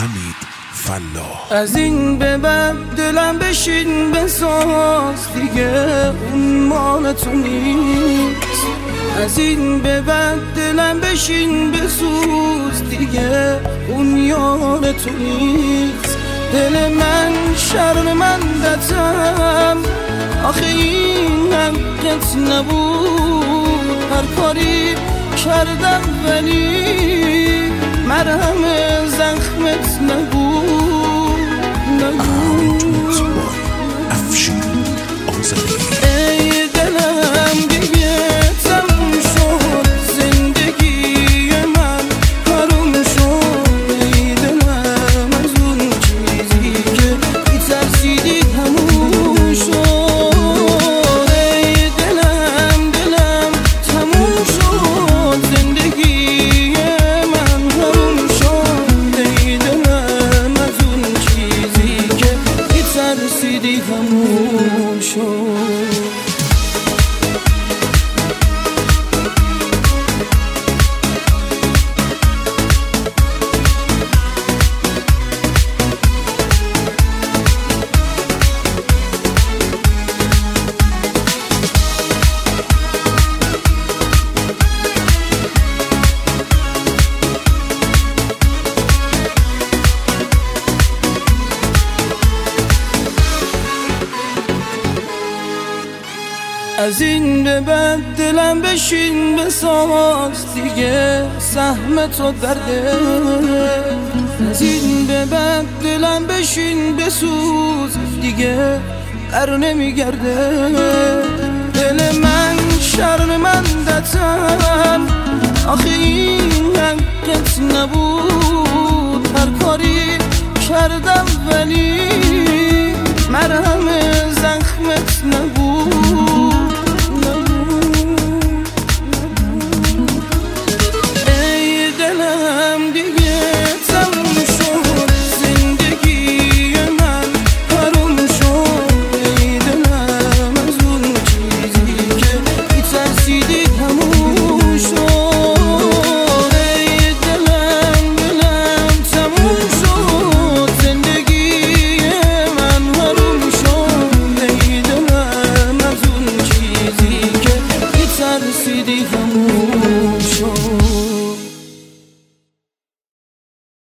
حمید فلاح. از این به بعد دلم بشین بساز دیگه اون مال تو نیست. از این به بعد دلم بشین بسوز دیگه اون یار تو نیست. دل من شرمندتم آخه این حقت نبود. هر کاری کردم ولی مرهم زخمت نبود. ای دلم دیگه تموم شد زندگی من حروم شد. ای دلم از اون چیزی که می‌ترسیدی تموم شد. ای دلم تموم شد زندگی من حروم شد. ای دلم از اون چیزی که می‌ترسیدی تموم شد. از این به بعد دلم بشین بساز دیگه سهم تو درده. از این به بعد دلم بشین بسوز دیگه بر نمیگرده. دل من شرمندتم آخه این